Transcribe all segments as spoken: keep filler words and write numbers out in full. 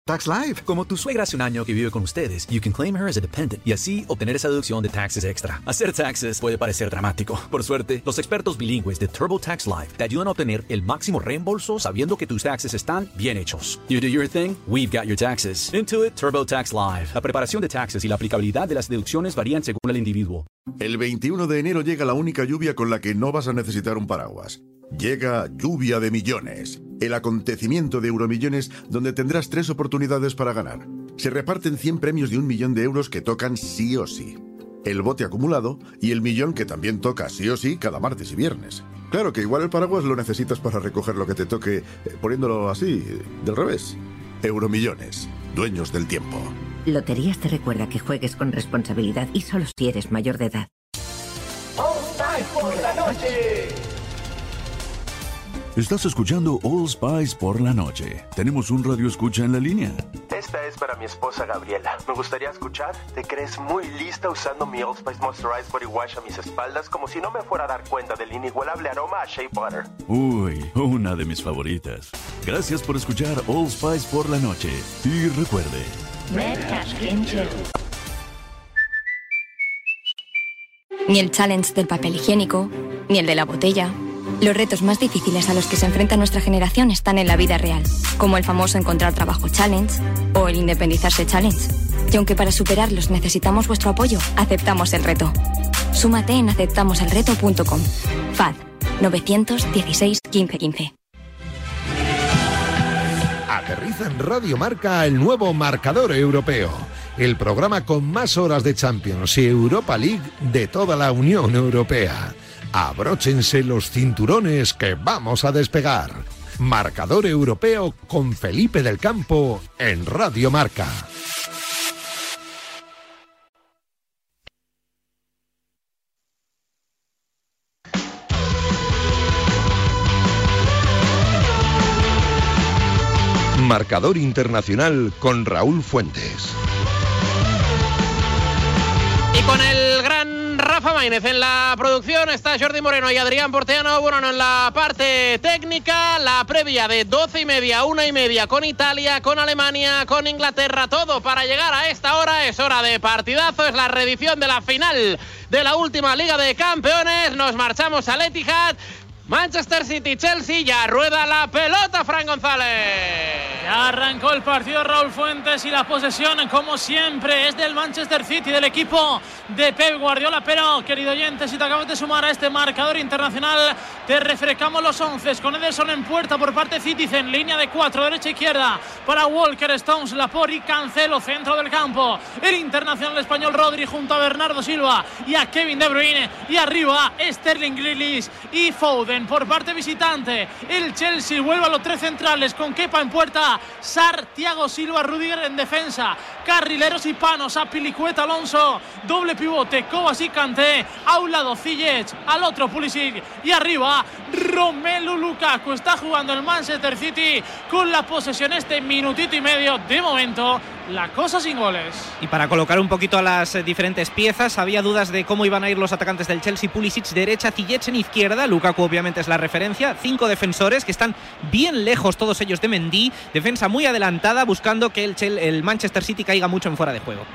Tax Live. Como tu suegra hace un año que vive con ustedes, you can claim her as a dependent y así obtener esa deducción de taxes extra. Hacer taxes puede parecer dramático. Por suerte, los expertos bilingües de TurboTax Live te ayudan a obtener el máximo reembolso sabiendo que tus taxes están bien hechos. You do your thing, we've got your taxes. Intuit TurboTax Live. La preparación de taxes y la aplicabilidad de las deducciones varían según el individuo. El veintiuno de enero llega la única lluvia con la que no vas a necesitar un paraguas. Llega Lluvia de Millones, el acontecimiento de Euromillones donde tendrás tres oportunidades para ganar. Se reparten cien premios de un millón de euros que tocan sí o sí. El bote acumulado y el millón que también toca sí o sí cada martes y viernes. Claro que igual el paraguas lo necesitas para recoger lo que te toque, eh, poniéndolo así, del revés. Euromillones, dueños del tiempo. Loterías te recuerda que juegues con responsabilidad y solo si eres mayor de edad. All Spice por la noche. Estás escuchando All Spice por la noche. Tenemos un radio escucha en la línea. Esta es para mi esposa Gabriela. Me gustaría escuchar. ¿Te crees muy lista usando mi All Spice Moisturized Body Wash a mis espaldas como si no me fuera a dar cuenta del inigualable aroma a Shea Butter? Uy, una de mis favoritas. Gracias por escuchar All Spice por la noche. Y recuerde... Ni el challenge del papel higiénico, ni el de la botella. Los retos más difíciles a los que se enfrenta nuestra generación están en la vida real, como el famoso encontrar trabajo challenge o el independizarse challenge. Y aunque para superarlos necesitamos vuestro apoyo, aceptamos el reto. Súmate en aceptamos el reto punto com. F A D nueve uno seis, uno cinco uno cinco. Aterriza en Radio Marca el nuevo Marcador Europeo, el programa con más horas de Champions y Europa League de toda la Unión Europea. Abróchense los cinturones que vamos a despegar. Marcador Europeo con Felipe del Campo en Radio Marca. Marcador Internacional con Raúl Fuentes. Y con el gran Rafa Maínez en la producción, está Jordi Moreno y Adrián Porteano. Bueno, en la parte técnica, la previa de doce y media, una y media con Italia, con Alemania, con Inglaterra, todo para llegar a esta hora. Es hora de partidazo, es la reedición de la final de la última Liga de Campeones. Nos marchamos al Etihad. Manchester City, Chelsea, ya rueda la pelota, Fran González. Ya arrancó el partido, Raúl Fuentes, y la posesión, como siempre, es del Manchester City, del equipo de Pep Guardiola. Pero, querido oyente, si te acabas de sumar a este marcador internacional, te refrescamos los once, con Ederson en puerta por parte de Citizen, línea de cuatro, derecha e izquierda, para Walker, Stones, Laporte y Cancelo, centro del campo. El internacional español Rodri junto a Bernardo Silva y a Kevin De Bruyne, y arriba Sterling, Grealish y Foden. Por parte visitante, el Chelsea vuelve a los tres centrales con Kepa en puerta, Sarr, Thiago Silva, Rudiger en defensa, carrileros y panos, Azpilicueta, Alonso, doble pivote, Kovacic, Kanté, a un lado Ziyech, al otro Pulisic y arriba Romelu Lukaku. Está jugando el Manchester City con la posesión este minutito y medio. De momento, la cosa sin goles. Y para colocar un poquito a las eh, diferentes piezas, había dudas de cómo iban a ir los atacantes del Chelsea. Pulisic derecha, Ziyech en izquierda, Lukaku obviamente es la referencia. Cinco defensores que están bien lejos todos ellos de Mendy. Defensa muy adelantada, buscando que el, Chel- el Manchester City caiga mucho en fuera de juego.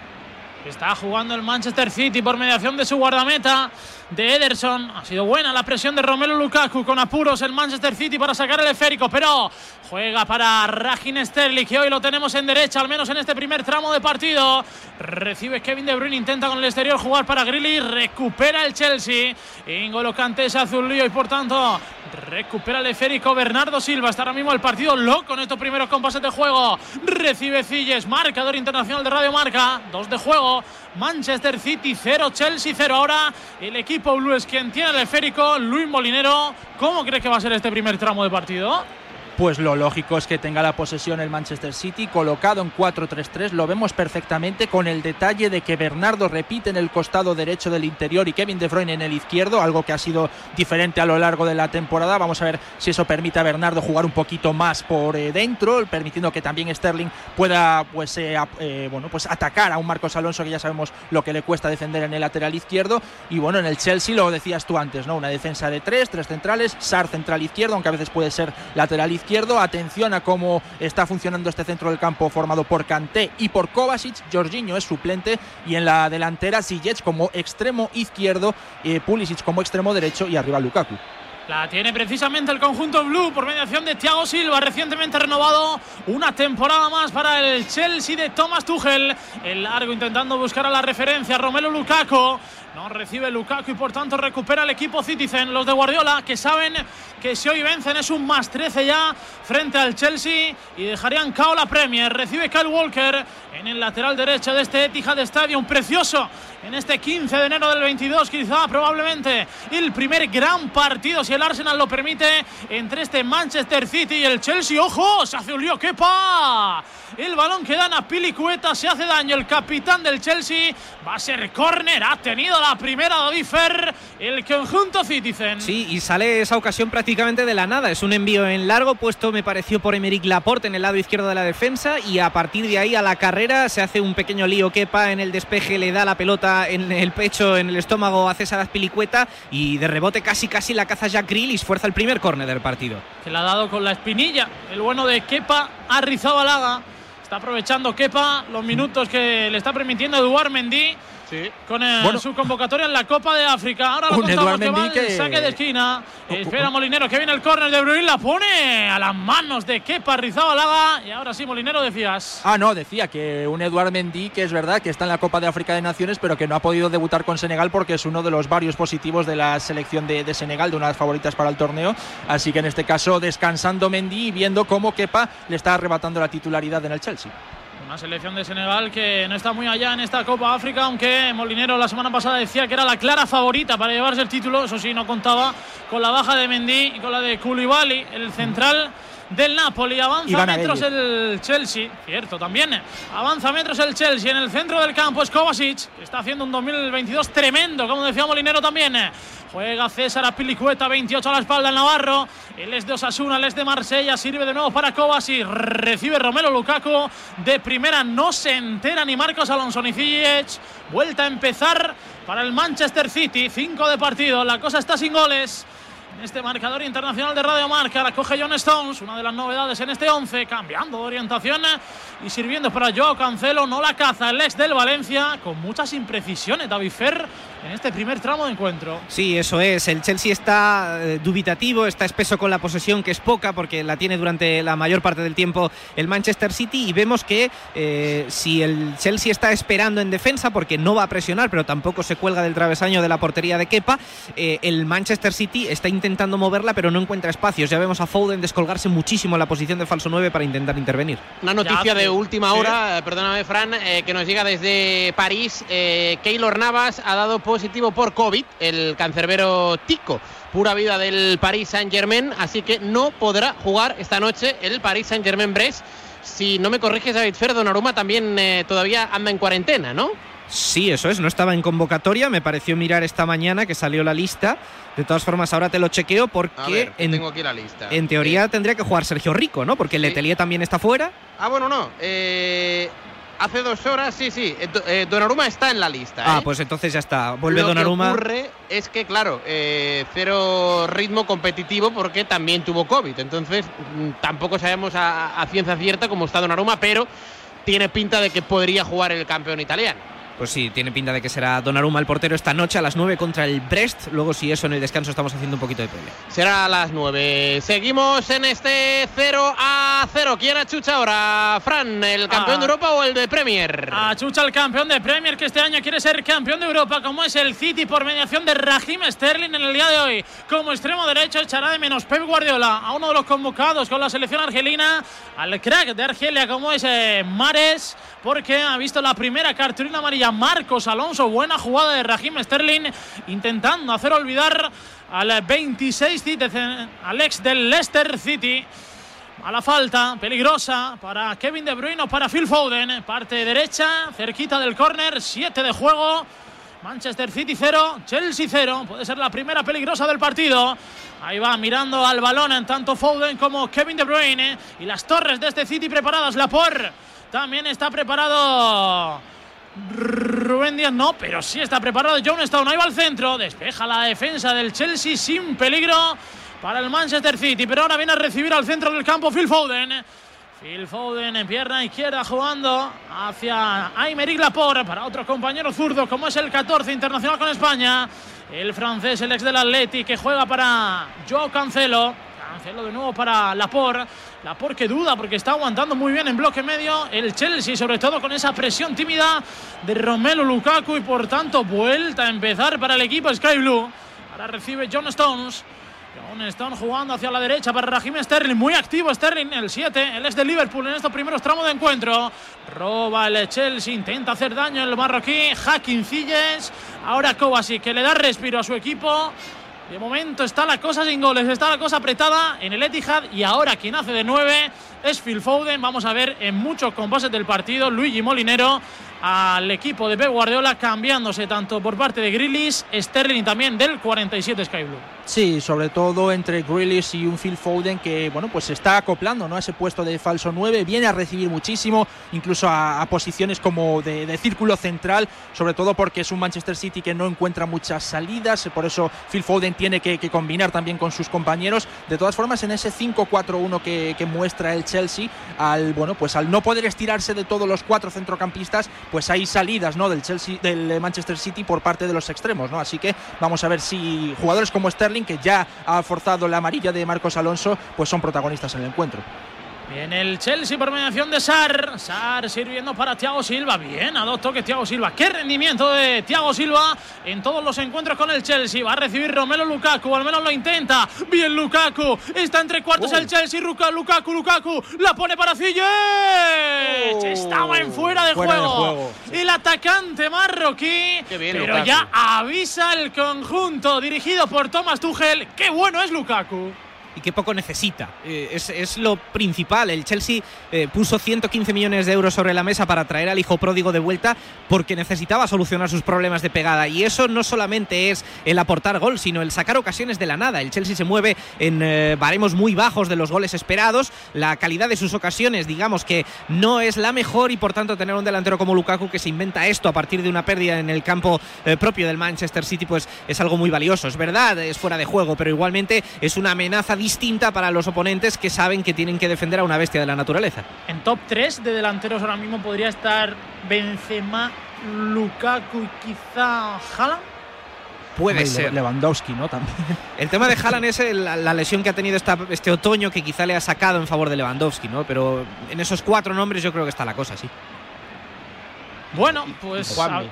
Está jugando el Manchester City por mediación de su guardameta, de Ederson. Ha sido buena la presión de Romelu Lukaku, con apuros el Manchester City para sacar el esférico, pero juega para Raheem Sterling, que hoy lo tenemos en derecha, al menos en este primer tramo de partido. Recibe Kevin De Bruyne, intenta con el exterior jugar para Grealish, recupera el Chelsea. N'Golo Kanté se hace un lío y por tanto recupera el esférico Bernardo Silva. Está ahora mismo el partido loco en estos primeros compases de juego. Recibe Ziyech, marcador internacional de Radio Marca, dos de juego. Manchester City cero, Chelsea cero. Ahora el equipo blue es quien tiene el esférico, Luis Molinero. ¿Cómo crees que va a ser este primer tramo de partido? Pues lo lógico es que tenga la posesión el Manchester City, colocado en cuatro tres tres. Lo vemos perfectamente, con el detalle de que Bernardo repite en el costado derecho del interior y Kevin De Bruyne en el izquierdo, algo que ha sido diferente a lo largo de la temporada. Vamos a ver si eso permite a Bernardo jugar un poquito más por eh, dentro, permitiendo que también Sterling pueda pues, eh, eh, bueno, pues atacar a un Marcos Alonso, que ya sabemos lo que le cuesta defender en el lateral izquierdo. Y bueno, en el Chelsea lo decías tú antes, ¿no? Una defensa de tres, tres centrales, Sarr central izquierdo, aunque a veces puede ser lateral izquierdo. izquierdo. Atención a cómo está funcionando este centro del campo formado por Kanté y por Kovacic. Jorginho es suplente y en la delantera Ziyech como extremo izquierdo, eh, Pulisic como extremo derecho y arriba Lukaku. La tiene precisamente el conjunto blue por mediación de Thiago Silva, recientemente renovado una temporada más para el Chelsea de Thomas Tuchel. El largo intentando buscar a la referencia, Romelu Lukaku. No recibe Lukaku y por tanto recupera el equipo Citizen. Los de Guardiola, que saben que si hoy vencen es un más trece ya frente al Chelsea y dejarían cao la Premier. Recibe Kyle Walker en el lateral derecho de este Etihad Stadium, precioso en este quince de enero del veintidós, quizá probablemente el primer gran partido, si el Arsenal lo permite, entre este Manchester City y el Chelsea. ¡Ojo! Se hace un lío, Kepa. El balón que dan a Pilicueta, se hace daño el capitán del Chelsea. Va a ser córner, ha tenido la primera David Fer, el conjunto Citizen. Sí, y sale esa ocasión prácticamente de la nada. Es un envío en largo puesto, me pareció, por Aymeric Laporte en el lado izquierdo de la defensa, y a partir de ahí a la carrera se hace un pequeño lío. Kepa en el despeje le da la pelota en el pecho, en el estómago a César Azpilicueta, y de rebote casi casi la caza Jack Grealish, fuerza el primer córner del partido. Que le ha dado con la espinilla el bueno de Kepa Arrizabalaga. Está aprovechando Kepa los minutos que le está permitiendo Eduard Mendy. Sí. Con eh, bueno, su convocatoria en la Copa de África. Ahora lo contamos que va el que... saque de esquina. Oh, Espera oh, Molinero, que viene el córner de Bruyne, la pone a las manos de Kepa Arrizabalaga. Y ahora sí, Molinero, decías. Ah, no, decía que un Eduard Mendy, que es verdad que está en la Copa de África de Naciones, pero que no ha podido debutar con Senegal porque es uno de los varios positivos de la selección de, de Senegal, de una de las favoritas para el torneo. Así que en este caso descansando Mendy y viendo cómo Kepa le está arrebatando la titularidad en el Chelsea. Una selección de Senegal que no está muy allá en esta Copa África, aunque Molinero la semana pasada decía que era la clara favorita para llevarse el título. Eso sí, no contaba con la baja de Mendy y con la de Koulibaly, el central del Napoli. Avanza metros el Chelsea, cierto también. Avanza metros el Chelsea. En el centro del campo es Kovacic, que está haciendo un dos mil veintidós tremendo, como decía Molinero también. Juega César Azpilicueta, veintiocho a la espalda el navarro. Él es de Osasuna, él es de Marsella. Sirve de nuevo para Kovacic. Recibe Romelu Lukaku. De primera no se entera ni Marcos Alonso ni Ziyech. Vuelta a empezar para el Manchester City. Cinco de partido. La cosa está sin goles en este marcador internacional de Radio Marca. La coge John Stones, una de las novedades en este once, cambiando de orientación y sirviendo para Joao Cancelo. No la caza el ex del Valencia, con muchas imprecisiones David Fer en este primer tramo de encuentro. Sí, eso es. El Chelsea está eh, dubitativo, está espeso con la posesión, que es poca porque la tiene durante la mayor parte del tiempo el Manchester City, y vemos que eh, si el Chelsea está esperando en defensa porque no va a presionar, pero tampoco se cuelga del travesaño de la portería de Kepa, eh, el Manchester City está intentando moverla pero no encuentra espacios. Ya vemos a Foden descolgarse muchísimo en la posición de falso nueve para intentar intervenir. Una noticia ya, de última ¿sí? hora, perdóname Fran, eh, que nos llega desde París. eh, Keylor Navas ha dado positivo por COVID, el cancerbero tico, pura vida del Paris Saint-Germain, así que no podrá jugar esta noche el Paris Saint-Germain-Brest. Si no me corriges, David Fer, Donnarumma también eh, todavía anda en cuarentena, ¿no? Sí, eso es, no estaba en convocatoria, me pareció mirar esta mañana que salió la lista. De todas formas, ahora te lo chequeo porque a ver, en, tengo aquí la lista. En teoría sí. tendría que jugar Sergio Rico, ¿no? Porque sí. Letelier también está fuera. Ah, bueno, no. Eh, hace dos horas, sí, sí. Eh, Donnarumma está en la lista. Ah, ¿eh? pues entonces ya está. Vuelve lo Donnarumma. Lo que ocurre es que, claro, eh, cero ritmo competitivo porque también tuvo COVID. Entonces, tampoco sabemos a, a ciencia cierta cómo está Donnarumma, pero tiene pinta de que podría jugar el campeón italiano. Pues sí, tiene pinta de que será Donnarumma el portero esta noche a las nueve contra el Brest. Luego, si eso en el descanso estamos haciendo un poquito de pelea. Será a las nueve. Seguimos en este cero a cero. ¿Quién achucha ahora, Fran? ¿El campeón ah, de Europa o el de Premier? Achucha el campeón de Premier, que este año quiere ser campeón de Europa, como es el City, por mediación de Raheem Sterling en el día de hoy. Como extremo derecho echará de menos Pep Guardiola a uno de los convocados con la selección argelina, al crack de Argelia como es eh, Mahrez, porque ha visto la primera cartulina amarilla Marcos Alonso. Buena jugada de Raheem Sterling, intentando hacer olvidar al veintiséis al ex del Leicester City. A la falta, peligrosa para Kevin De Bruyne o para Phil Foden. Parte derecha, cerquita del córner, siete de juego. Manchester City cero, Chelsea cero. Puede ser la primera peligrosa del partido. Ahí va mirando al balón en tanto Foden como Kevin De Bruyne. Y las torres de este City preparadas. Laporte también está preparado. Rubén Díaz no, pero sí está preparado John Stone. Ahí va al centro, despeja la defensa del Chelsea sin peligro. para el Manchester City, pero ahora viene a recibir al centro del campo Phil Foden. Phil Foden en pierna izquierda jugando hacia Aymeric Laporte para otro compañero zurdo como es el catorce internacional con España, el francés, el ex del Atleti, que juega para Joao Cancelo. Cancelo de nuevo para Laporte. Laporte que duda porque está aguantando muy bien en bloque medio el Chelsea, sobre todo con esa presión tímida de Romelu Lukaku, y por tanto vuelta a empezar para el equipo Sky Blue. Ahora recibe John Stones. John Stones jugando hacia la derecha para Raheem Sterling, muy activo Sterling, el siete, el ex de Liverpool en estos primeros tramos de encuentro. Roba el Chelsea, intenta hacer daño el marroquí Hakim Ziyech. Ahora Kovacic, que le da respiro a su equipo. De momento está la cosa sin goles, está la cosa apretada en el Etihad, y ahora quien hace de nueve es Phil Foden. Vamos a ver en muchos compases del partido Luigi Molinero al equipo de Pep Guardiola cambiándose tanto por parte de Grealish, Sterling y también del cuarenta y siete Sky Blue. Sí, sobre todo entre Grealish y un Phil Foden que, bueno, pues se está acoplando, ¿no?, a ese puesto de falso nueve, viene a recibir muchísimo, incluso a, a posiciones como de, de círculo central, sobre todo porque es un Manchester City que no encuentra muchas salidas, por eso Phil Foden tiene que, que combinar también con sus compañeros. De todas formas, en ese cinco cuatro uno que, que muestra el Chelsea, al, bueno, pues al no poder estirarse de todos los cuatro centrocampistas, pues hay salidas, ¿no?, del Chelsea, del Manchester City por parte de los extremos, ¿no? Así que vamos a ver si jugadores como Sterling, que ya ha forzado la amarilla de Marcos Alonso, pues son protagonistas en el encuentro. Bien, el Chelsea por mediación de Sarr. Sarr sirviendo para Thiago Silva. Bien, a dos toques Thiago Silva. Qué rendimiento de Thiago Silva en todos los encuentros con el Chelsea. Va a recibir Romelu Lukaku, al menos lo intenta. Bien Lukaku, está entre cuartos oh. el Chelsea. Lukaku, Lukaku, la pone para Ziyech. Oh. Estaba en fuera de fuera juego. De juego sí. El atacante marroquí. Qué bien, pero Lukaku. Ya avisa el conjunto dirigido por Thomas Tuchel. Qué bueno es Lukaku. Y qué poco necesita. Eh, es, es lo principal. El Chelsea eh, puso ciento quince millones de euros sobre la mesa para traer al hijo pródigo de vuelta porque necesitaba solucionar sus problemas de pegada. Y eso no solamente es el aportar gol, sino el sacar ocasiones de la nada. El Chelsea se mueve en eh, baremos muy bajos de los goles esperados. La calidad de sus ocasiones, digamos que no es la mejor, y por tanto tener un delantero como Lukaku que se inventa esto a partir de una pérdida en el campo eh, propio del Manchester City, pues es algo muy valioso. Es verdad, es fuera de juego, pero igualmente es una amenaza distinta para los oponentes que saben que tienen que defender a una bestia de la naturaleza. En top tres de delanteros ahora mismo podría estar Benzema, Lukaku y quizá Haaland. Puede Hombre, ser. Lewandowski, ¿no? También. El tema de Haaland es el, la lesión que ha tenido esta, este otoño, que quizá le ha sacado en favor de Lewandowski, ¿no? Pero en esos cuatro nombres yo creo que está la cosa, sí. Bueno, pues... Juanmi.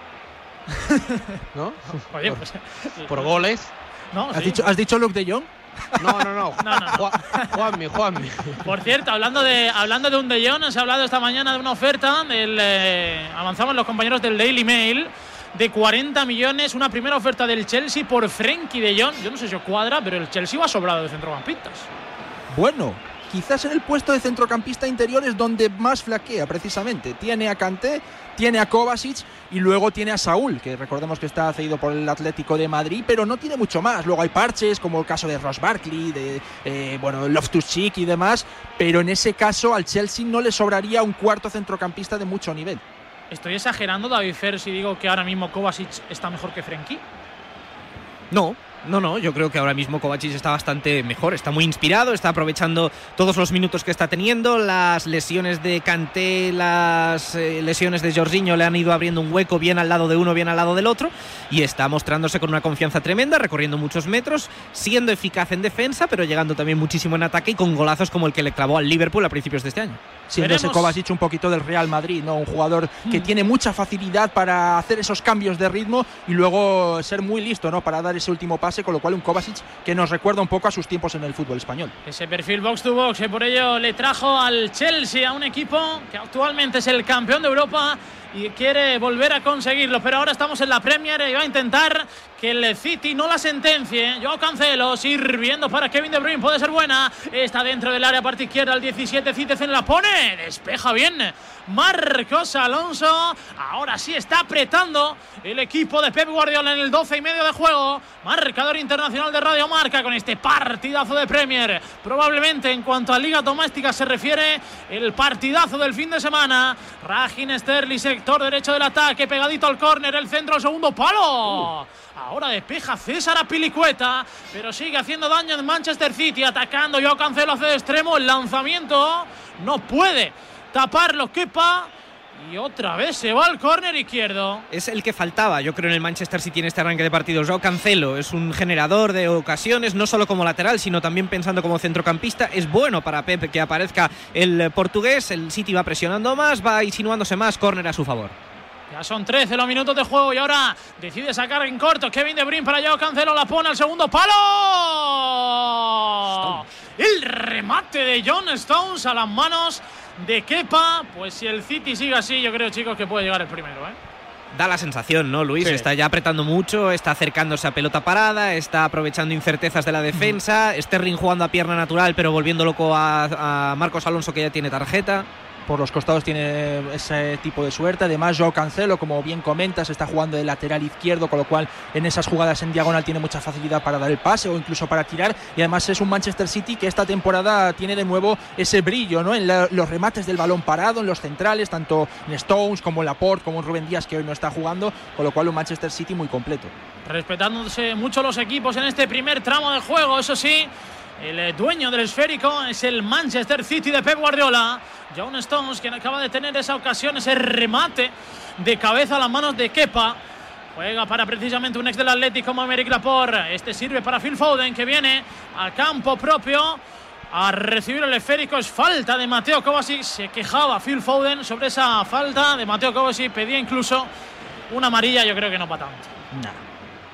¿No? Oye, pues... Por goles. No, ¿Has, sí. dicho, ¿Has dicho Luke de Jong? No, no, no. no, no. Juan, Juanmi, Juanmi. Por cierto, hablando de hablando de un De Jong, se ha hablado esta mañana de una oferta del eh, avanzaban los compañeros del Daily Mail de cuarenta millones, una primera oferta del Chelsea por Frenkie De Jong. Yo no sé si os cuadra, pero el Chelsea va sobrado de centrocampistas. Bueno, quizás en el puesto de centrocampista interior es donde más flaquea precisamente. Tiene a Kanté, tiene a Kovacic y luego tiene a Saúl, que recordemos que está cedido por el Atlético de Madrid, pero no tiene mucho más. Luego hay parches, como el caso de Ross Barkley, de eh, bueno, Loftus-Cheek y demás, pero en ese caso al Chelsea no le sobraría un cuarto centrocampista de mucho nivel. ¿Estoy exagerando, David Fer, si digo que ahora mismo Kovacic está mejor que Frenkie? No. No, no, yo creo que ahora mismo Kovacic está bastante mejor, está muy inspirado, está aprovechando todos los minutos que está teniendo. Las lesiones de Kanté, las eh, lesiones de Jorginho le han ido abriendo un hueco, bien al lado de uno, bien al lado del otro, y está mostrándose con una confianza tremenda, recorriendo muchos metros, siendo eficaz en defensa, pero llegando también muchísimo en ataque y con golazos como el que le clavó al Liverpool a principios de este año. Siendo ese Kovacic un poquito del Real Madrid, ¿no? Un jugador que mm. tiene mucha facilidad para hacer esos cambios de ritmo y luego ser muy listo, ¿no?, para dar ese último pase, con lo cual un Kovacic que nos recuerda un poco a sus tiempos en el fútbol español. Ese perfil box to box, y por ello le trajo al Chelsea, a un equipo que actualmente es el campeón de Europa y quiere volver a conseguirlo, pero ahora estamos en la Premier y va a intentar que el City no la sentencie. Joao Cancelo sirviendo para Kevin De Bruyne, puede ser buena, está dentro del área, parte izquierda, el diecisiete, Citizen la pone, despeja bien Marcos Alonso. Ahora sí está apretando el equipo de Pep Guardiola en el doce y medio de juego. Marcador internacional de Radio Marca con este partidazo de Premier, probablemente en cuanto a liga doméstica se refiere, el partidazo del fin de semana. Raheem Sterling se sector derecho del ataque, pegadito al córner, el centro, el segundo palo. Uh. Ahora despeja César Azpilicueta, pero sigue haciendo daño en Manchester City, atacando. Joao Cancelo hace de extremo, el lanzamiento no puede taparlo Kepa. Y otra vez se va al córner izquierdo. Es el que faltaba, yo creo, en el Manchester City en este arranque de partido. Joao Cancelo es un generador de ocasiones, no solo como lateral, sino también pensando como centrocampista. Es bueno para Pep que aparezca el portugués. El City va presionando más, va insinuándose más, córner a su favor. Ya son trece los minutos de juego y ahora decide sacar en corto Kevin De Bruyne para Joao Cancelo, la pone al segundo palo. El remate de John Stones a las manos de Kepa. Pues si el City sigue así, yo creo, chicos, que puede llegar el primero, ¿eh? Da la sensación, ¿no, Luis? Sí. Está ya apretando mucho, está acercándose a pelota parada, está aprovechando incertezas de la defensa. Mm. Sterling jugando a pierna natural, pero volviendo loco a, a Marcos Alonso, que ya tiene tarjeta. Por los costados tiene ese tipo de suerte. Además, Joao Cancelo, como bien comentas, está jugando de lateral izquierdo, con lo cual en esas jugadas en diagonal tiene mucha facilidad para dar el pase o incluso para tirar. Y además es un Manchester City que esta temporada tiene de nuevo ese brillo, ¿no? En la, los remates del balón parado, en los centrales, tanto en Stones como en Laporte, como en Rubén Díaz, que hoy no está jugando, con lo cual un Manchester City muy completo. Respetándose mucho los equipos en este primer tramo del juego, eso sí. El dueño del esférico es el Manchester City de Pep Guardiola. John Stones, quien acaba de tener esa ocasión, ese remate de cabeza a las manos de Kepa. Juega para precisamente un ex del Atlético como Aymeric Laporte. Este sirve para Phil Foden, que viene a campo propio a recibir el esférico. Es falta de Mateo Kovacic. Se quejaba Phil Foden sobre esa falta de Mateo Kovacic. Pedía incluso una amarilla. Yo creo que no para tanto. Nada.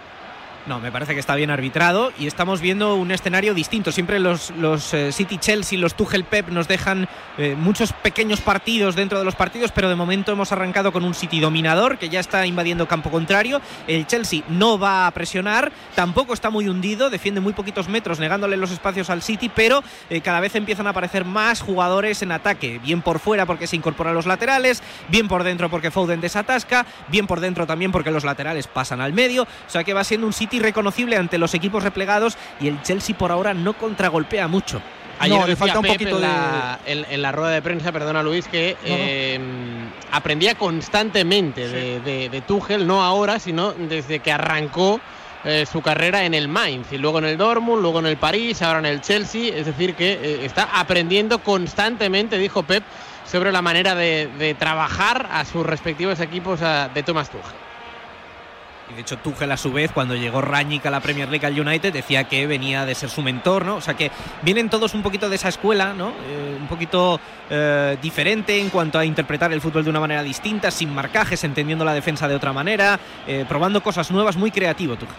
No, me parece que está bien arbitrado y estamos viendo un escenario distinto. Siempre los, los eh, City-Chelsea, los Tuchel-Pep nos dejan eh, muchos pequeños partidos dentro de los partidos, pero de momento hemos arrancado con un City dominador que ya está invadiendo campo contrario. El Chelsea no va a presionar, tampoco está muy hundido, defiende muy poquitos metros negándole los espacios al City, pero eh, cada vez empiezan a aparecer más jugadores en ataque, bien por fuera porque se incorporan los laterales, bien por dentro porque Foden desatasca, bien por dentro también porque los laterales pasan al medio, o sea que va siendo un City reconocible ante los equipos replegados y el Chelsea por ahora no contragolpea mucho. Ayer no, le falta un Pep poquito en la, de... en, en la rueda de prensa, perdona Luis, que no, eh, no. aprendía constantemente sí. de, de, de Tuchel, no ahora, sino desde que arrancó eh, su carrera en el Mainz y luego en el Dortmund, luego en el París, ahora en el Chelsea. Es decir, que eh, está aprendiendo constantemente, dijo Pep, sobre la manera de, de trabajar a sus respectivos equipos a, de Thomas Tuchel. Y de hecho Tuchel a su vez, cuando llegó Rangnick a la Premier League al United, decía que venía de ser su mentor, ¿no? O sea que vienen todos un poquito de esa escuela, ¿no? Eh, un poquito eh, diferente en cuanto a interpretar el fútbol de una manera distinta, sin marcajes, entendiendo la defensa de otra manera, eh, probando cosas nuevas, muy creativo Tuchel.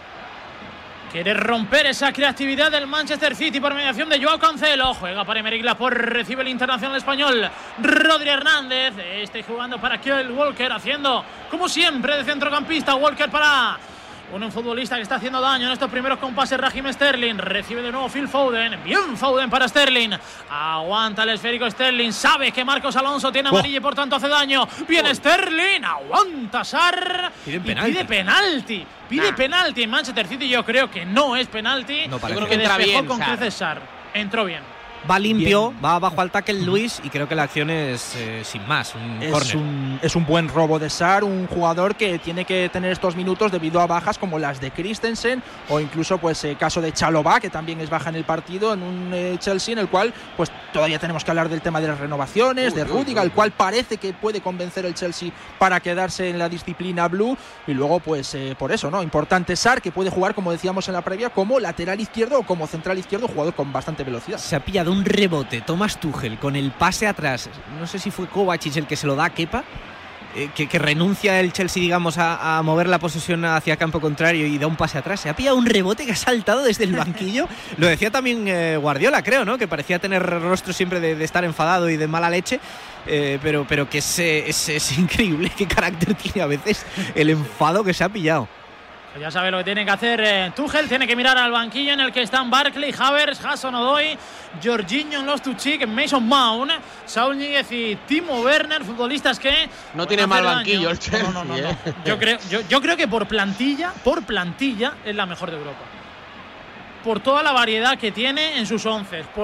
Quiere romper esa creatividad del Manchester City por mediación de Joao Cancelo. Juega para Aymeric Laporte, recibe el internacional español Rodri Hernández. Este jugando para Kyle Walker, haciendo como siempre de centrocampista. Walker para un futbolista que está haciendo daño en estos primeros compases. Raheem Sterling, recibe de nuevo Phil Foden. Bien Foden para Sterling. Aguanta el esférico Sterling. Sabe que Marcos Alonso tiene amarilla oh. y por tanto hace daño. Viene oh. Sterling, aguanta Sar y pide penalti. Pide nah. penalti en Manchester City. Yo creo que no es penalti. No, yo creo que entra bien con creces Sar. Entró bien. Va limpio, bien. Va bajo al tackle Luis y creo que la acción es eh, sin más, un es córner. Un, es un buen robo de Sar, un jugador que tiene que tener estos minutos debido a bajas como las de Christensen o incluso pues eh, caso de Chalobah, que también es baja en el partido, en un eh, Chelsea en el cual pues todavía tenemos que hablar del tema de las renovaciones, uy, de Rudiger, el cual parece que puede convencer el Chelsea para quedarse en la disciplina blue y luego pues eh, por eso, ¿no? Importante Sar, que puede jugar, como decíamos en la previa, como lateral izquierdo o como central izquierdo, jugador con bastante velocidad. Se ha pillado un rebote Thomas Tuchel con el pase atrás, no sé si fue Kovacic el que se lo da a Kepa, eh, que, que renuncia el Chelsea, digamos, a, a mover la posesión hacia campo contrario y da un pase atrás. Se ha pillado un rebote que ha saltado desde el banquillo. Lo decía también eh, Guardiola, creo, ¿no? Que parecía tener rostro siempre de, de estar enfadado y de mala leche. Eh, pero, pero que es, es, es increíble qué carácter tiene a veces el enfado que se ha pillado. Ya sabe lo que tiene que hacer eh, Tuchel. Tiene que mirar al banquillo en el que están Barkley, Havertz, Hudson-Odoi, Jorginho, Loftus-Cheek, Mason Mount, Saúl Ñíguez y Timo Werner, futbolistas que no tiene mal banquillo el Chelsea. No, no, no, no. Yo creo, yo, yo creo que por plantilla, por plantilla es la mejor de Europa. Por toda la variedad que tiene en sus once, por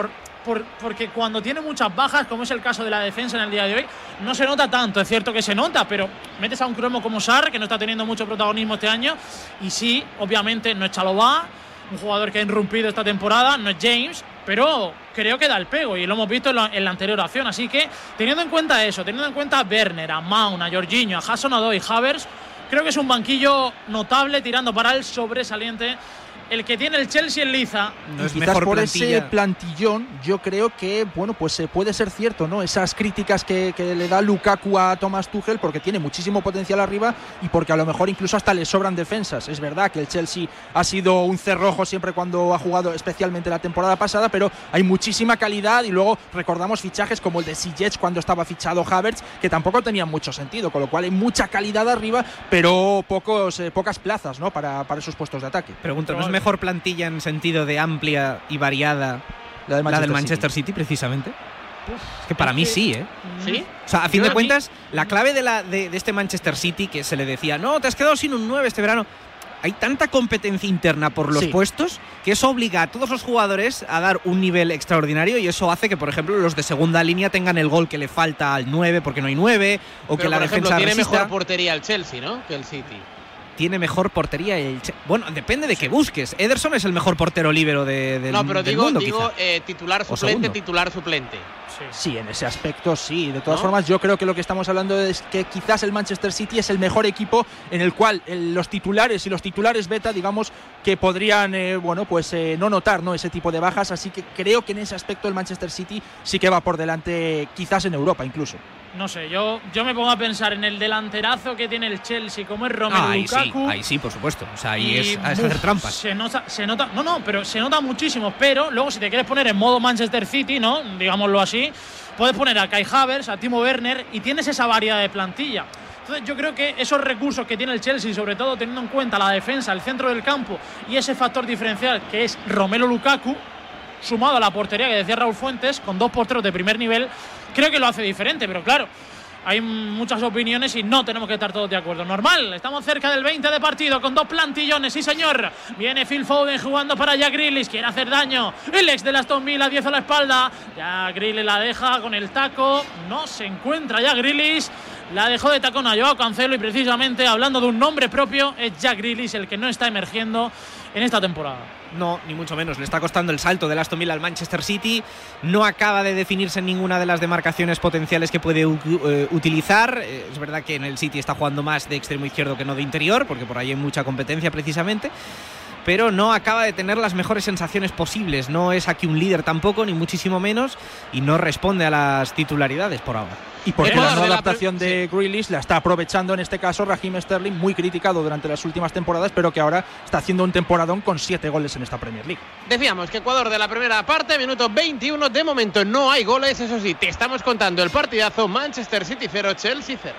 por, porque cuando tiene muchas bajas, como es el caso de la defensa en el día de hoy, no se nota tanto. Es cierto que se nota, pero metes a un cromo como Sarr, que no está teniendo mucho protagonismo este año, y sí, obviamente no es Chalobah, un jugador que ha irrumpido esta temporada, no es James, pero creo que da el pego y lo hemos visto en la, en la anterior acción. Así que teniendo en cuenta eso, teniendo en cuenta a Werner, a Mount, a Jorginho, a Hudson-Odoi, Havertz, creo que es un banquillo notable tirando para el sobresaliente. El que tiene el Chelsea en liza. No es quizás mejor por plantilla. Ese plantillón, yo creo que, bueno, pues puede ser cierto, ¿no? Esas críticas que, que le da Lukaku a Thomas Tuchel, porque tiene muchísimo potencial arriba y porque a lo mejor incluso hasta le sobran defensas. Es verdad que el Chelsea ha sido un cerrojo siempre cuando ha jugado, especialmente la temporada pasada, pero hay muchísima calidad y luego recordamos fichajes como el de Ziyech cuando estaba fichado Havertz, que tampoco tenían mucho sentido, con lo cual hay mucha calidad arriba, pero pocos, eh, pocas plazas, ¿no? Para, para esos puestos de ataque. Pregunto, ¿no es mejor plantilla en sentido de amplia y variada la, de la del Manchester City, City precisamente? Uf, es que para es mí que... sí, ¿eh? ¿Sí? O sea, a fin de cuentas, la clave de, la, de, de este Manchester City, que se le decía, no, te has quedado sin un nueve este verano, hay tanta competencia interna por los sí. puestos que eso obliga a todos los jugadores a dar un nivel extraordinario y eso hace que, por ejemplo, los de segunda línea tengan el gol que le falta al nueve porque no hay nueve, o pero, que la por ejemplo, defensa tiene resista. Mejor portería el Chelsea, ¿no? Que el City. Tiene mejor portería el Che- bueno, depende de qué busques. Ederson es el mejor portero líbero de, del, no, pero del digo, mundo, digo eh, titular suplente, titular suplente. Sí. sí, en ese aspecto sí. De todas ¿No? formas, yo creo que lo que estamos hablando es que quizás el Manchester City es el mejor equipo en el cual el, los titulares y los titulares beta, digamos, que podrían, eh, bueno, pues eh, no notar, ¿no? Ese tipo de bajas. Así que creo que en ese aspecto el Manchester City sí que va por delante, quizás en Europa incluso. No sé, yo, yo me pongo a pensar en el delanterazo que tiene el Chelsea, como es Romelu ah, ahí Lukaku. Sí, ahí sí, por supuesto. O sea, ahí y, es, es uf, hacer trampas. Se nota, se nota, no, no, pero se nota muchísimo. Pero luego, si te quieres poner en modo Manchester City, ¿no? Digámoslo así, puedes poner a Kai Havertz, a Timo Werner y tienes esa variedad de plantilla. Entonces, yo creo que esos recursos que tiene el Chelsea, sobre todo teniendo en cuenta la defensa, el centro del campo y ese factor diferencial que es Romelu Lukaku, sumado a la portería que decía Raúl Fuentes, con dos porteros de primer nivel, creo que lo hace diferente, pero claro. Hay muchas opiniones y no tenemos que estar todos de acuerdo. Normal, estamos cerca del veinte de partido con dos plantillones, sí señor. Viene Phil Foden jugando para Jack Grealish, quiere hacer daño. El ex del Aston Villa, diez a la espalda. Jack Grealish la deja con el taco. No se encuentra Jack Grealish. La dejó de tacón a Joao Cancelo y precisamente hablando de un nombre propio es Jack Grealish el que no está emergiendo en esta temporada. No, ni mucho menos. Le está costando el salto del Aston Villa al Manchester City. No acaba de definirse en ninguna de las demarcaciones potenciales que puede uh, utilizar. Eh, es verdad que en el City está jugando más de extremo izquierdo que no de interior, porque por ahí hay mucha competencia precisamente. Pero no acaba de tener las mejores sensaciones posibles. No es aquí un líder tampoco, ni muchísimo menos, y no responde a las titularidades por ahora. Y porque la no adaptación de Grealish la está aprovechando en este caso Raheem Sterling, muy criticado durante las últimas temporadas, pero que ahora está haciendo un temporadón con siete goles en esta Premier League. Decíamos que Ecuador de la primera parte, minuto veintiuno, de momento no hay goles, eso sí, te estamos contando el partidazo. Manchester City cero, Chelsea cero.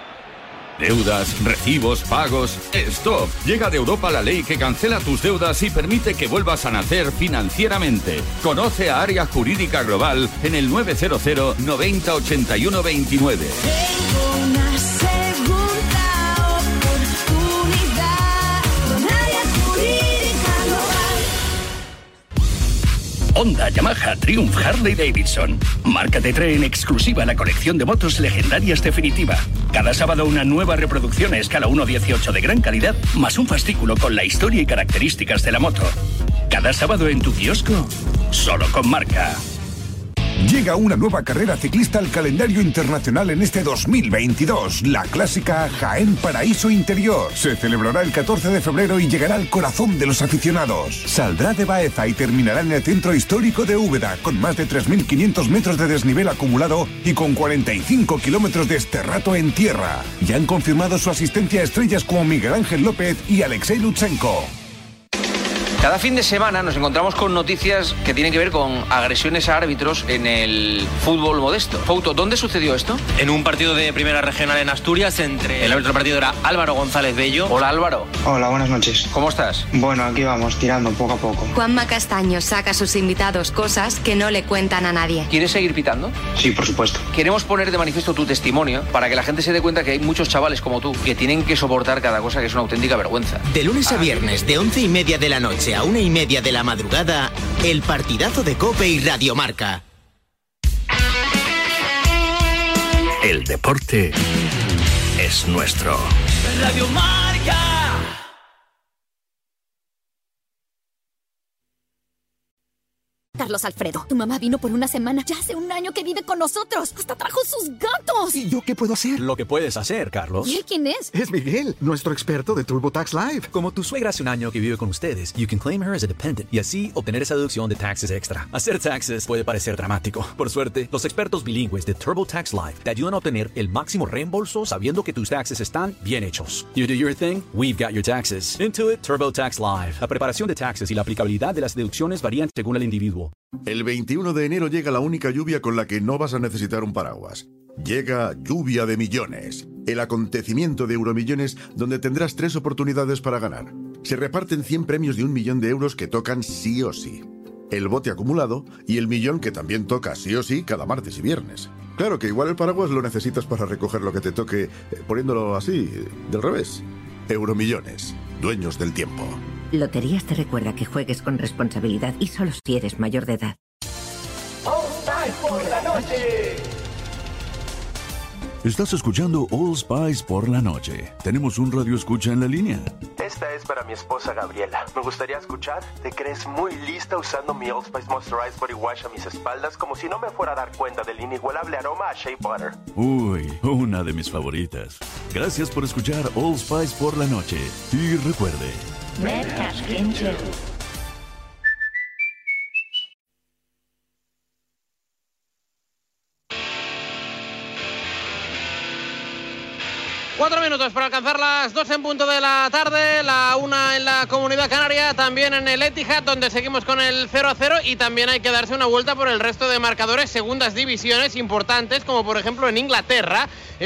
Deudas, recibos, pagos. ¡Stop! Llega de Europa la ley que cancela tus deudas y permite que vuelvas a nacer financieramente. Conoce a Área Jurídica Global en el nueve cero cero noventa ochenta y uno veintinueve. Tengo una segunda oportunidad con Área Jurídica Global. Honda, Yamaha, Triumph, Harley Davidson. Marca te trae en exclusiva la colección de motos legendarias definitiva. Cada sábado una nueva reproducción a escala uno dieciocho de gran calidad, más un fascículo con la historia y características de la moto. Cada sábado en tu kiosco, solo con Marca. Llega una nueva carrera ciclista al calendario internacional en este dos mil veintidós, la clásica Jaén Paraíso Interior. Se celebrará el catorce de febrero y llegará al corazón de los aficionados. Saldrá de Baeza y terminará en el centro histórico de Úbeda, con más de tres mil quinientos metros de desnivel acumulado y con cuarenta y cinco kilómetros de esterrato en tierra. Ya han confirmado su asistencia a estrellas como Miguel Ángel López y Alexei Lutsenko. Cada fin de semana nos encontramos con noticias que tienen que ver con agresiones a árbitros en el fútbol modesto. Fouto, ¿dónde sucedió esto? En un partido de primera regional en Asturias entre... El árbitro del partido era Álvaro González Bello. Hola, Álvaro. Hola, buenas noches. ¿Cómo estás? Bueno, aquí vamos, tirando poco a poco. Juanma Castaño saca a sus invitados cosas que no le cuentan a nadie. ¿Quieres seguir pitando? Sí, por supuesto. Queremos poner de manifiesto tu testimonio para que la gente se dé cuenta que hay muchos chavales como tú que tienen que soportar cada cosa que es una auténtica vergüenza. De lunes a viernes, de once y media de la noche a una y media de la madrugada, el partidazo de COPE y Radio Marca. El deporte es nuestro. Radio Marca. Carlos Alfredo, tu mamá vino por una semana. Ya hace un año que vive con nosotros. Hasta trajo sus gatos. ¿Y yo qué puedo hacer? Lo que puedes hacer, Carlos. ¿Y él quién es? Es Miguel, nuestro experto de TurboTax Live. Como tu suegra hace un año que vive con ustedes, you can claim her as a dependent y así obtener esa deducción de taxes extra. Hacer taxes puede parecer dramático. Por suerte, los expertos bilingües de TurboTax Live te ayudan a obtener el máximo reembolso sabiendo que tus taxes están bien hechos. You do your thing, we've got your taxes. Intuit TurboTax Live. La preparación de taxes y la aplicabilidad de las deducciones varían según el individuo. El veintiuno de enero llega la única lluvia con la que no vas a necesitar un paraguas. Llega Lluvia de Millones, el acontecimiento de Euromillones donde tendrás tres oportunidades para ganar. Se reparten cien premios de un millón de euros que tocan sí o sí. El bote acumulado y el millón que también toca sí o sí cada martes y viernes. Claro que igual el paraguas lo necesitas para recoger lo que te toque eh, poniéndolo así, del revés. Euromillones, dueños del tiempo. Loterías te recuerda que juegues con responsabilidad y solo si eres mayor de edad. All Spice por la noche. Estás escuchando All Spice por la noche. Tenemos un radio escucha en la línea. Esta es para mi esposa Gabriela. Me gustaría escuchar. ¿Te crees muy lista usando mi Old Spice Moisturized Body Wash a mis espaldas como si no me fuera a dar cuenta del inigualable aroma a Shea Butter? Uy, una de mis favoritas. Gracias por escuchar All Spice por la noche. Y recuerde... Red Cashkin Chill. Cuatro minutos para alcanzar las dos en punto de la tarde, la una en la Comunidad Canaria, también en el Etihad, donde seguimos con el cero a cero y también hay que darse una vuelta por el resto de marcadores, segundas divisiones importantes, como por ejemplo en Inglaterra.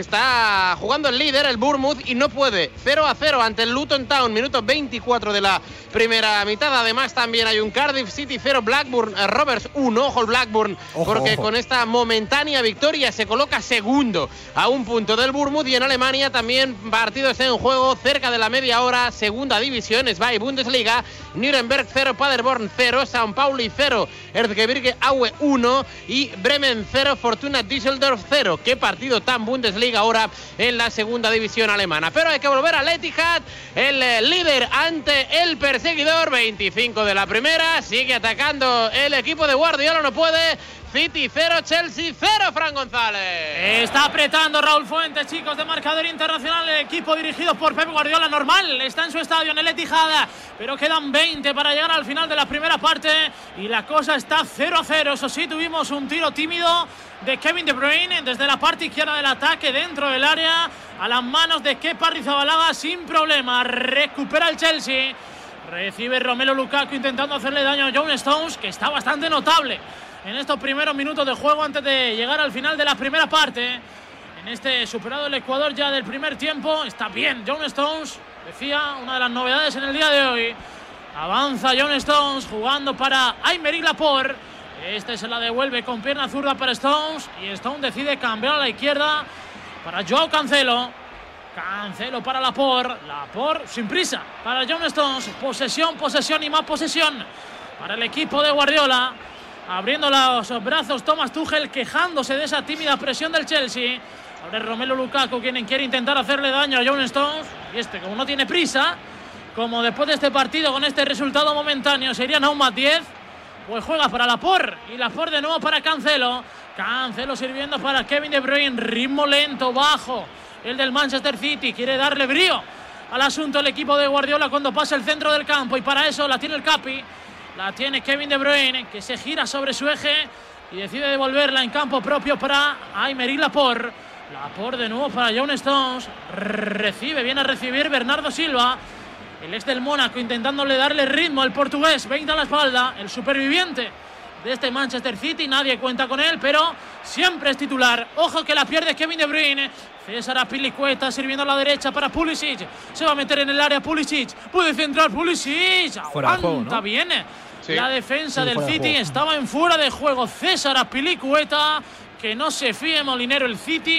Está jugando el líder, el Bournemouth, y no puede. cero a cero ante el Luton Town, minuto veinticuatro de la primera mitad. Además también hay un Cardiff City cero, Blackburn eh, Rovers uno. Ojo el Blackburn, ojo, porque ojo. Con esta momentánea victoria se coloca segundo a un punto del Bournemouth. Y en Alemania también partidos en juego cerca de la media hora. Segunda división, Zwei Bundesliga, Nuremberg cero, Paderborn cero, San Pauli cero, Erzgebirge Aue uno y Bremen cero, Fortuna Düsseldorf cero. Qué partido tan Bundesliga ahora en la segunda división alemana. Pero hay que volver al Etihad, el eh, líder ante el perseguidor. Veinticinco de la primera, sigue atacando el equipo de Guardiola, no puede. City cero, Chelsea cero, Fran González. Está apretando Raúl Fuentes, chicos, de marcador internacional. El equipo dirigido por Pep Guardiola, normal, está en su estadio, en el Etihad, pero quedan veinte para llegar al final de la primera parte y la cosa está cero a cero. Eso sí, tuvimos un tiro tímido de Kevin De Bruyne desde la parte izquierda del ataque dentro del área a las manos de Kepa Arrizabalaga sin problema. Recupera el Chelsea, recibe Romelu Lukaku intentando hacerle daño a John Stones, que está bastante notable en estos primeros minutos de juego antes de llegar al final de la primera parte. En este superado el Ecuador ya del primer tiempo, está bien John Stones, decía, una de las novedades en el día de hoy. Avanza John Stones jugando para Aymeric Laporte. Este se la devuelve con pierna zurda para Stones y Stones decide cambiar a la izquierda para Joao Cancelo. Cancelo para Laporte, Laporte sin prisa para John Stones. Posesión, posesión y más posesión para el equipo de Guardiola. Abriendo los brazos Thomas Tuchel, quejándose de esa tímida presión del Chelsea. Ahora es Romelu Lukaku quien quiere intentar hacerle daño a John Stones. Y este, como no tiene prisa, como después de este partido con este resultado momentáneo serían aún más diez, pues juega para Laporte. Y Laporte de nuevo para Cancelo. Cancelo sirviendo para Kevin De Bruyne. Ritmo lento, bajo, el del Manchester City. Quiere darle brío al asunto el equipo de Guardiola cuando pasa el centro del campo. Y para eso la tiene el Capi. La tiene Kevin De Bruyne, que se gira sobre su eje y decide devolverla en campo propio para Aymeric Laporte. Laporte de nuevo para John Stones. Recibe, viene a recibir Bernardo Silva, el ex del Mónaco, intentándole darle ritmo al portugués. veinte a la espalda, el superviviente de este Manchester City. Nadie cuenta con él, pero siempre es titular. Ojo que la pierde Kevin De Bruyne. César Azpilicueta sirviendo a la derecha para Pulisic. Se va a meter en el área Pulisic. Puede centrar Pulisic. Aguanta, viene. Sí. La defensa sí, del City de estaba en fuera de juego. César Azpilicueta, que no se fíe Molinero el City.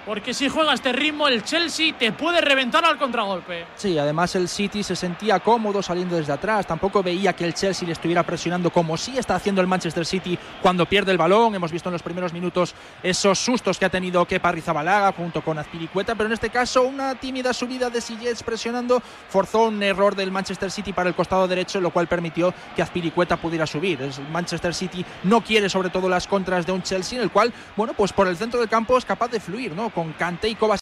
porque si juega este ritmo el Chelsea te puede reventar al contragolpe. Sí, además el City se sentía cómodo saliendo desde atrás, tampoco veía que el Chelsea le estuviera presionando como sí está haciendo el Manchester City cuando pierde el balón. Hemos visto en los primeros minutos esos sustos que ha tenido Kepa Arrizabalaga junto con Azpilicueta, pero en este caso una tímida subida de Ziyech presionando forzó un error del Manchester City para el costado derecho, lo cual permitió que Azpilicueta pudiera subir. El Manchester City no quiere sobre todo las contras de un Chelsea en el cual, bueno, pues por el centro del campo es capaz de fluir, ¿no? Con Kanté y Kovacic